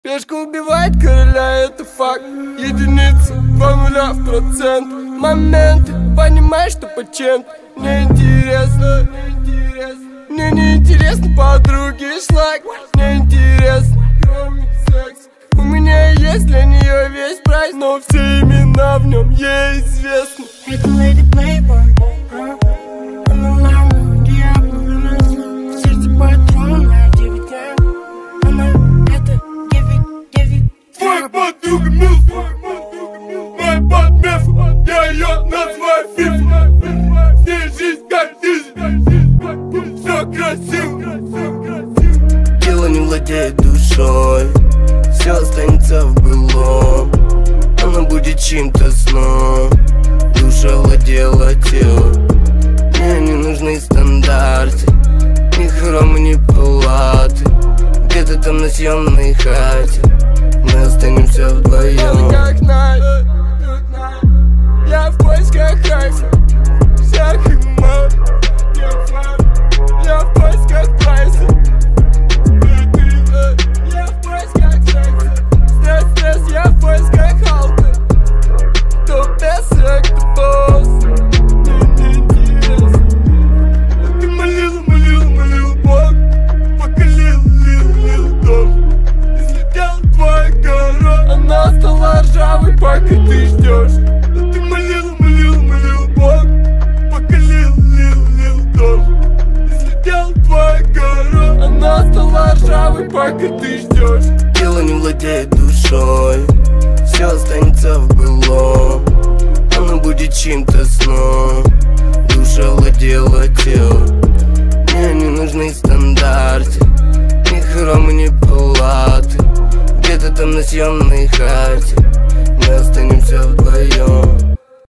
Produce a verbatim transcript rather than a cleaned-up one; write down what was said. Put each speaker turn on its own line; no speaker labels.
Пешка убивает короля, это факт. Единица, два нуля в процент. Моменты, понимаешь, что по чем. Мне интересно, мне не интересно подруги шлак. Мне интересно кровный секс. У меня есть для нее весь прайс, но все имена в нем ей известны.
Это леди плейбой, она лама, диабло, в сердце патрона, девять лет. Она это девять, девять.
Твоя подруга милф, моя подмеф, я ее называю фиф. С ней жизнь как дизи, все красиво.
Тело не владеет душой, все останется в былом. Она будет чьим-то сном, душа владела телом. Мне не нужны стандарты, ни хрома, ни палаты. Где-то там на съемной хате мы останемся вдвоем.
Как найт, я в поисках кайфа, всех эмоций. Я в поисках прайса, я в поисках секса. Стресс, стресс, я в поисках халка. Кто без секта босс, мне не интересно. Ты молила, молила, молила Бог, пока лил, лил, лил дождь. И слетел твой город, она стала ржавой, пока ты ждешь. Ты молила, молила, молила Бог, пока лил, лил, лил дождь. И слетел твой город, она стала ржавой, пока ты ждешь.
Тело не владеет душой, все останется в былом. Она будет чьим-то сном, душа владела телом. Мне не нужны стандарты, ни хрома, ни палаты. Где-то там на съемной хате мы останемся